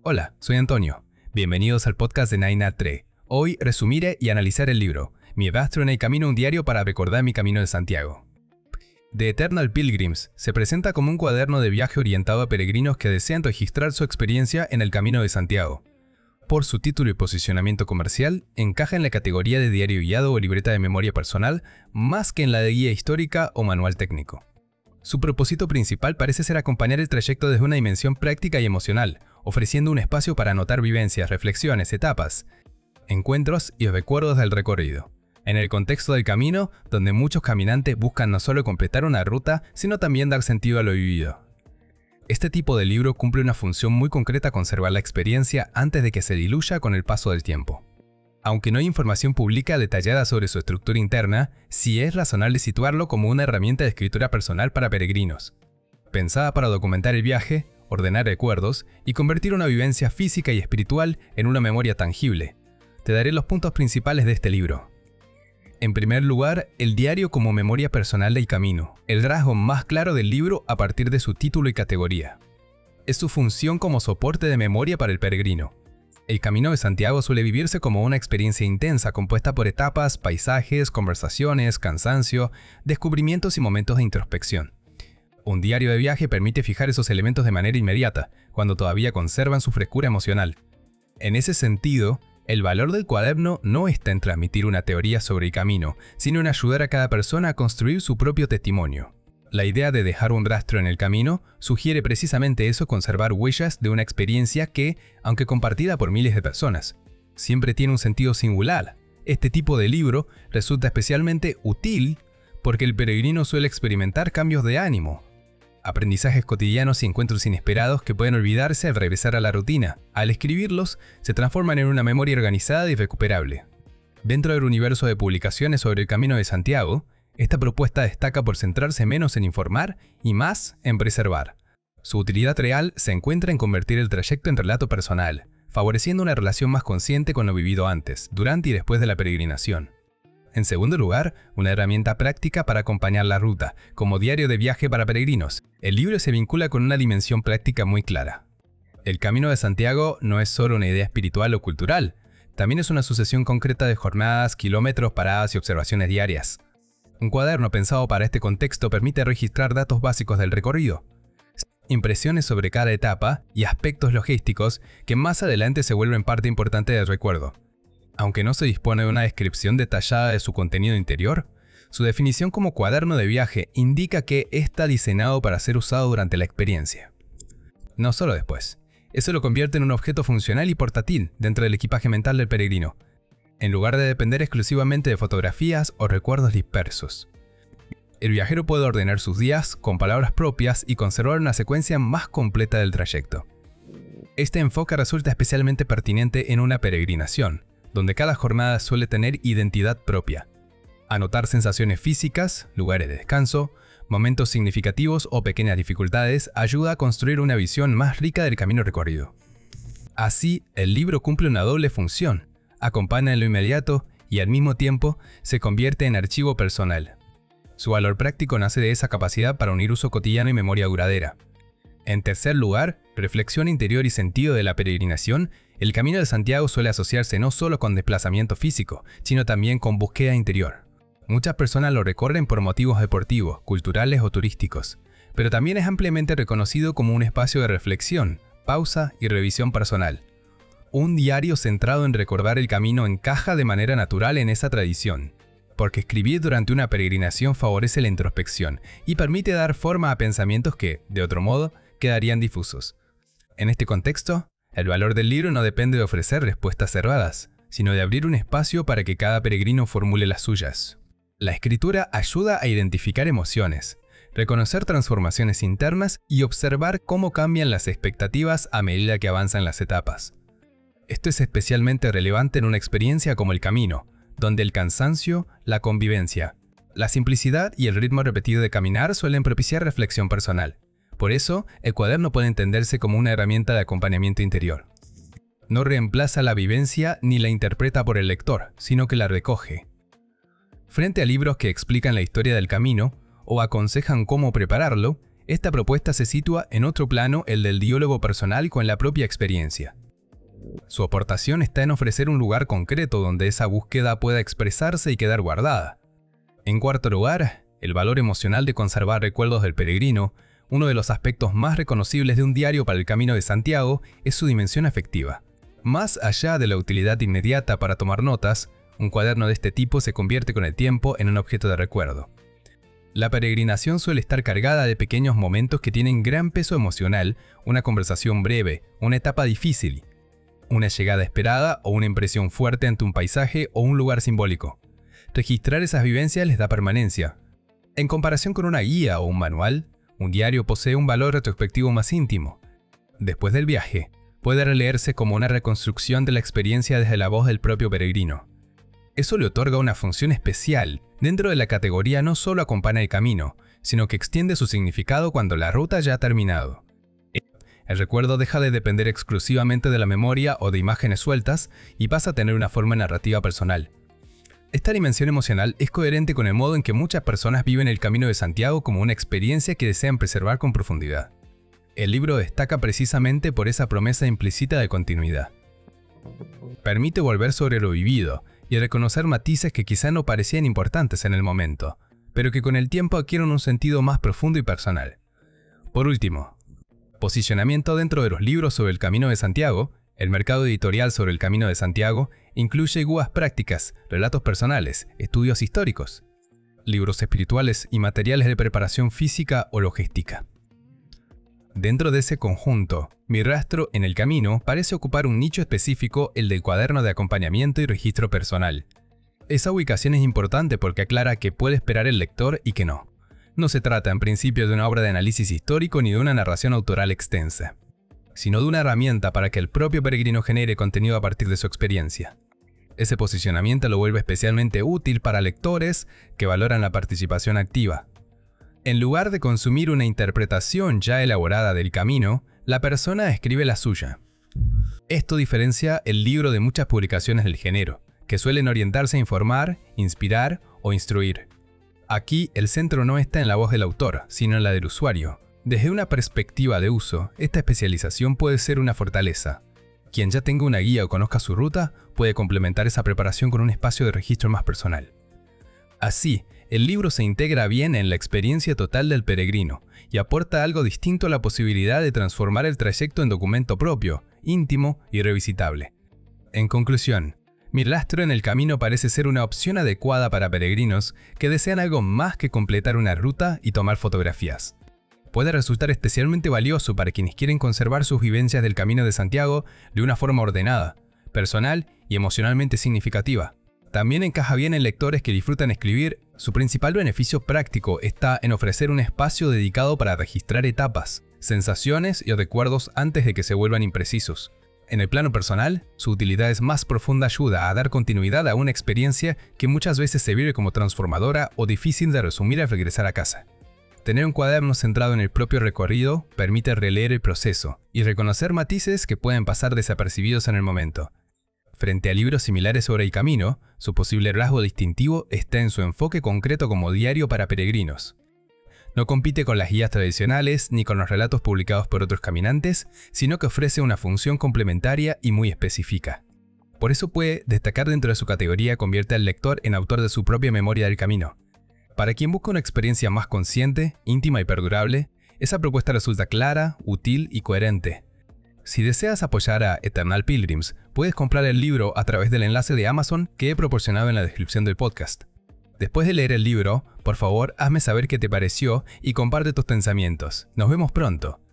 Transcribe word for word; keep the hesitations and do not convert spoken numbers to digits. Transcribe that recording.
Hola, soy Antonio. Bienvenidos al podcast de Naina Tre. Hoy resumiré y analizar el libro Mi rastro en el camino, un diario para recordar mi camino de Santiago. The Eternal Pilgrims se presenta como un cuaderno de viaje orientado a peregrinos que desean registrar su experiencia en el Camino de Santiago. Por su título y posicionamiento comercial, encaja en la categoría de diario guiado o libreta de memoria personal, más que en la de guía histórica o manual técnico. Su propósito principal parece ser acompañar el trayecto desde una dimensión práctica y emocional, ofreciendo un espacio para anotar vivencias, reflexiones, etapas, encuentros y recuerdos del recorrido. En el contexto del camino, donde muchos caminantes buscan no solo completar una ruta, sino también dar sentido a lo vivido. Este tipo de libro cumple una función muy concreta: conservar la experiencia antes de que se diluya con el paso del tiempo. Aunque no hay información pública detallada sobre su estructura interna, sí es razonable situarlo como una herramienta de escritura personal para peregrinos, pensada para documentar el viaje, ordenar recuerdos y convertir una vivencia física y espiritual en una memoria tangible. Te daré los puntos principales de este libro. En primer lugar, el diario como memoria personal del camino, el rasgo más claro del libro a partir de su título y categoría. Es su función como soporte de memoria para el peregrino. El Camino de Santiago suele vivirse como una experiencia intensa compuesta por etapas, paisajes, conversaciones, cansancio, descubrimientos y momentos de introspección. Un diario de viaje permite fijar esos elementos de manera inmediata, cuando todavía conservan su frescura emocional. En ese sentido, el valor del cuaderno no está en transmitir una teoría sobre el camino, sino en ayudar a cada persona a construir su propio testimonio. La idea de dejar un rastro en el camino sugiere precisamente eso: conservar huellas de una experiencia que, aunque compartida por miles de personas, siempre tiene un sentido singular. Este tipo de libro resulta especialmente útil porque el peregrino suele experimentar cambios de ánimo, aprendizajes cotidianos y encuentros inesperados que pueden olvidarse al regresar a la rutina. Al escribirlos, se transforman en una memoria organizada y recuperable. Dentro del universo de publicaciones sobre el Camino de Santiago, esta propuesta destaca por centrarse menos en informar y más en preservar. Su utilidad real se encuentra en convertir el trayecto en relato personal, favoreciendo una relación más consciente con lo vivido antes, durante y después de la peregrinación. En segundo lugar, una herramienta práctica para acompañar la ruta, como diario de viaje para peregrinos. El libro se vincula con una dimensión práctica muy clara. El Camino de Santiago no es solo una idea espiritual o cultural, también es una sucesión concreta de jornadas, kilómetros, paradas y observaciones diarias. Un cuaderno pensado para este contexto permite registrar datos básicos del recorrido, impresiones sobre cada etapa y aspectos logísticos que más adelante se vuelven parte importante del recuerdo. Aunque no se dispone de una descripción detallada de su contenido interior, su definición como cuaderno de viaje indica que está diseñado para ser usado durante la experiencia, no solo después. Eso lo convierte en un objeto funcional y portátil dentro del equipaje mental del peregrino, en lugar de depender exclusivamente de fotografías o recuerdos dispersos. El viajero puede ordenar sus días con palabras propias y conservar una secuencia más completa del trayecto. Este enfoque resulta especialmente pertinente en una peregrinación, donde cada jornada suele tener identidad propia. Anotar sensaciones físicas, lugares de descanso, momentos significativos o pequeñas dificultades ayuda a construir una visión más rica del camino recorrido. Así, el libro cumple una doble función: acompaña en lo inmediato y al mismo tiempo se convierte en archivo personal. Su valor práctico nace de esa capacidad para unir uso cotidiano y memoria duradera. En tercer lugar, reflexión interior y sentido de la peregrinación. El Camino de Santiago suele asociarse no solo con desplazamiento físico, sino también con búsqueda interior. Muchas personas lo recorren por motivos deportivos, culturales o turísticos, pero también es ampliamente reconocido como un espacio de reflexión, pausa y revisión personal. Un diario centrado en recordar el camino encaja de manera natural en esa tradición, porque escribir durante una peregrinación favorece la introspección y permite dar forma a pensamientos que, de otro modo, quedarían difusos. En este contexto, el valor del libro no depende de ofrecer respuestas cerradas, sino de abrir un espacio para que cada peregrino formule las suyas. La escritura ayuda a identificar emociones, reconocer transformaciones internas y observar cómo cambian las expectativas a medida que avanzan las etapas. Esto es especialmente relevante en una experiencia como el camino, donde el cansancio, la convivencia, la simplicidad y el ritmo repetido de caminar suelen propiciar reflexión personal. Por eso, el cuaderno puede entenderse como una herramienta de acompañamiento interior. No reemplaza la vivencia ni la interpreta por el lector, sino que la recoge. Frente a libros que explican la historia del camino o aconsejan cómo prepararlo, Esta propuesta se sitúa en otro plano, el del diálogo personal con la propia experiencia. Su aportación está en ofrecer un lugar concreto donde esa búsqueda pueda expresarse y quedar guardada. En cuarto lugar, el valor emocional de conservar recuerdos del peregrino. Uno de los aspectos más reconocibles de un diario para el Camino de Santiago es su dimensión afectiva. Más allá de la utilidad inmediata para tomar notas, un cuaderno de este tipo se convierte con el tiempo en un objeto de recuerdo. La peregrinación suele estar cargada de pequeños momentos que tienen gran peso emocional, una conversación breve, una etapa difícil, una llegada esperada o una impresión fuerte ante un paisaje o un lugar simbólico. Registrar esas vivencias les da permanencia. En comparación con una guía o un manual, un diario posee un valor retrospectivo más íntimo. Después del viaje, puede releerse como una reconstrucción de la experiencia desde la voz del propio peregrino. Eso le otorga una función especial. Dentro de la categoría no solo acompaña el camino, sino que extiende su significado cuando la ruta ya ha terminado. El recuerdo deja de depender exclusivamente de la memoria o de imágenes sueltas y pasa a tener una forma narrativa personal. Esta dimensión emocional es coherente con el modo en que muchas personas viven el Camino de Santiago como una experiencia que desean preservar con profundidad. El libro destaca precisamente por esa promesa implícita de continuidad. Permite volver sobre lo vivido y reconocer matices que quizá no parecían importantes en el momento, pero que con el tiempo adquieren un sentido más profundo y personal. Por último, posicionamiento dentro de los libros sobre el Camino de Santiago. El mercado editorial sobre el Camino de Santiago incluye guías prácticas, relatos personales, estudios históricos, libros espirituales y materiales de preparación física o logística. Dentro de ese conjunto, Mi rastro en el camino parece ocupar un nicho específico, el del cuaderno de acompañamiento y registro personal. Esa ubicación es importante porque aclara qué puede esperar el lector y qué no. No se trata en principio de una obra de análisis histórico ni de una narración autoral extensa, sino de una herramienta para que el propio peregrino genere contenido a partir de su experiencia. Ese posicionamiento lo vuelve especialmente útil para lectores que valoran la participación activa. En lugar de consumir una interpretación ya elaborada del camino, la persona escribe la suya. Esto diferencia el libro de muchas publicaciones del género, que suelen orientarse a informar, inspirar o instruir. Aquí el centro no está en la voz del autor, sino en la del usuario. Desde una perspectiva de uso, esta especialización puede ser una fortaleza. Quien ya tenga una guía o conozca su ruta, puede complementar esa preparación con un espacio de registro más personal. Así, el libro se integra bien en la experiencia total del peregrino y aporta algo distinto a la posibilidad de transformar el trayecto en documento propio, íntimo y revisitable. En conclusión, Mi rastro en el camino parece ser una opción adecuada para peregrinos que desean algo más que completar una ruta y tomar fotografías. Puede resultar especialmente valioso para quienes quieren conservar sus vivencias del Camino de Santiago de una forma ordenada, personal y emocionalmente significativa. También encaja bien en lectores que disfrutan escribir. Su principal beneficio práctico está en ofrecer un espacio dedicado para registrar etapas, sensaciones y recuerdos antes de que se vuelvan imprecisos. En el plano personal, su utilidad es más profunda ayuda a dar continuidad a una experiencia que muchas veces se vive como transformadora o difícil de resumir al regresar a casa. Tener un cuaderno centrado en el propio recorrido permite releer el proceso y reconocer matices que pueden pasar desapercibidos en el momento. Frente a libros similares sobre el camino, su posible rasgo distintivo está en su enfoque concreto como diario para peregrinos. No compite con las guías tradicionales ni con los relatos publicados por otros caminantes, sino que ofrece una función complementaria y muy específica. Por eso puede destacar dentro de su categoría, convierte al lector en autor de su propia memoria del camino. Para quien busca una experiencia más consciente, íntima y perdurable, esa propuesta resulta clara, útil y coherente. Si deseas apoyar a Eternal Pilgrims, puedes comprar el libro a través del enlace de Amazon que he proporcionado en la descripción del podcast. Después de leer el libro, por favor hazme saber qué te pareció y comparte tus pensamientos. Nos vemos pronto.